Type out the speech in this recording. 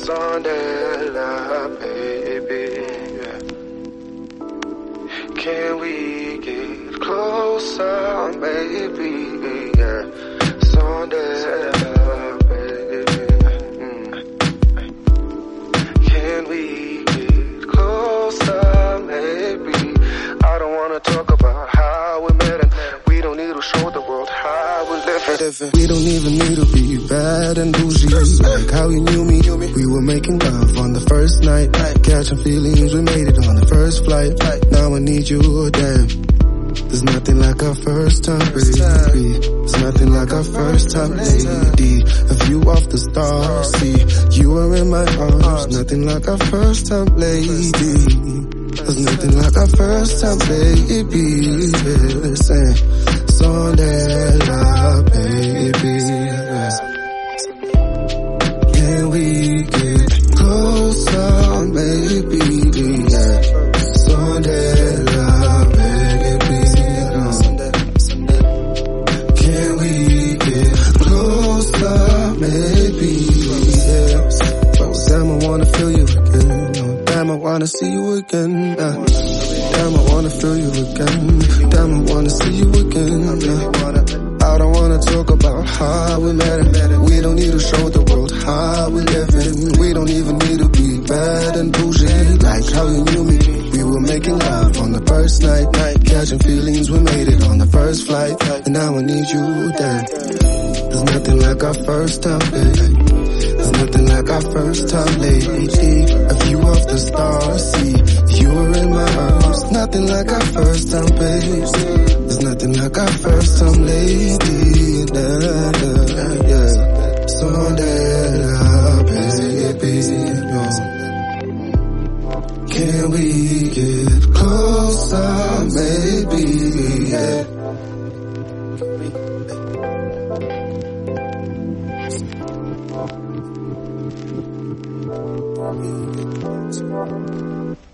Sondela, baby. Can we get closer, baby? Sondela, baby. Can we get closer, maybe? I don't wanna talk about how we met and we don't need to show the world how we living. We don't even need to be bad and bougie. Like how you knew me. We were making love on the first night. Catching feelings, we made it on the first flight. Now I need you, damn. There's nothing like our first time, baby. There's nothing like our first time, lady. A view of the stars, see, you are in my arms. Nothing like our first time, lady. There's nothing like our first time, baby. Listen, Sondela, baby. Can we get closer, baby? Sondela, baby. Can we get closer, maybe? Damn, I wanna feel you again. Damn, I wanna see you again. Damn, I wanna feel you again. Damn, I wanna see you again. I don't wanna talk about how we met. We don't need to show the world how we living. We don't even need to be bad and bougie. Like how you knew me. We were making love on the first night. Catching feelings, we made it on the first flight. And now I need you, damn. There's nothing like our first time, baby. There's nothing like our first time, lady. A view of the stars, see, you were in my arms. Nothing like our first time, babe. There's nothing like our first time, lady. Yeah. Sondela, baby. Can we get closer, maybe? Yeah.